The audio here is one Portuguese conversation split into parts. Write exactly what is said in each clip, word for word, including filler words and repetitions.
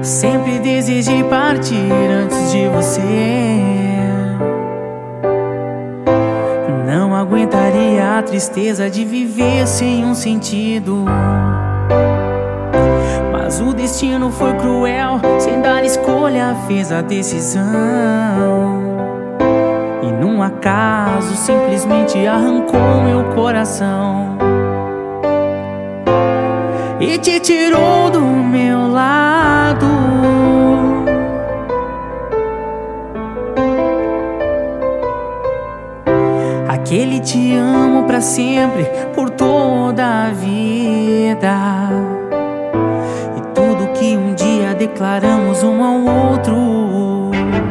Sempre desejei partir antes de você. Não aguentaria a tristeza de viver sem um sentido. Mas o destino foi cruel, sem dar escolha fez a decisão. E num acaso simplesmente arrancou meu coração e te tirou do meu lado. Aquele te amo pra sempre, por toda a vida. E tudo que um dia declaramos um ao outro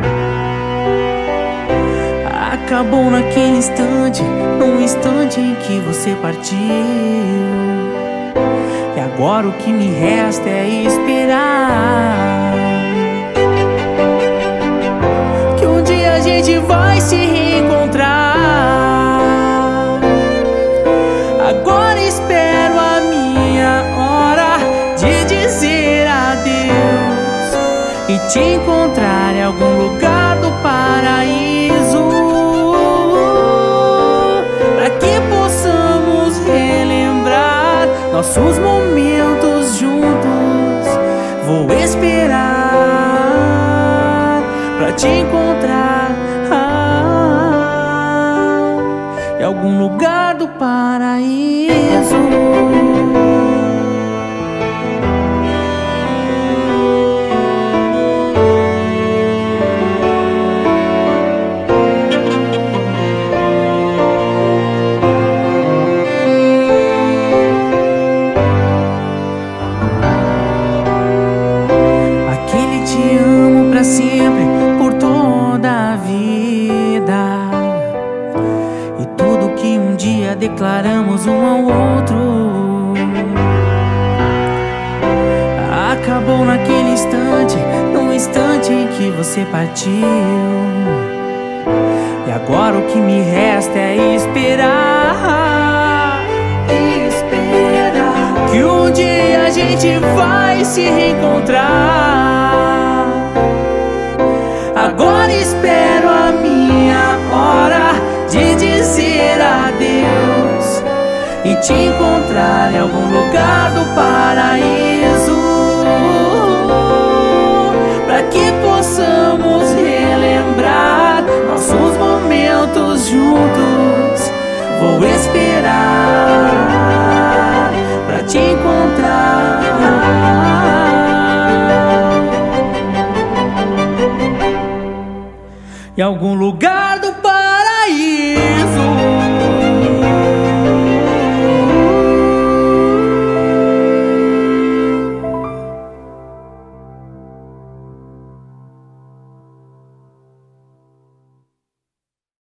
acabou naquele instante, num instante em que você partiu. E agora o que me resta é esperar que um dia a gente vai se reencontrar. Agora espero a minha hora de dizer adeus e te encontrar em algum lugar do paraíso, para que possamos relembrar nossos momentos juntos. Vou esperar pra te encontrar ah, em algum lugar do paraíso. Sempre, por toda a vida. E tudo que um dia declaramos um ao outro acabou naquele instante, no instante em que você partiu. E agora o que me resta é esperar, esperar que um dia a gente vai se reencontrar. Agora espero a minha hora de dizer adeus e te encontrar em algum lugar do paraíso, para que possamos relembrar nossos momentos juntos. Vou esperar para te encontrar em algum lugar do paraíso.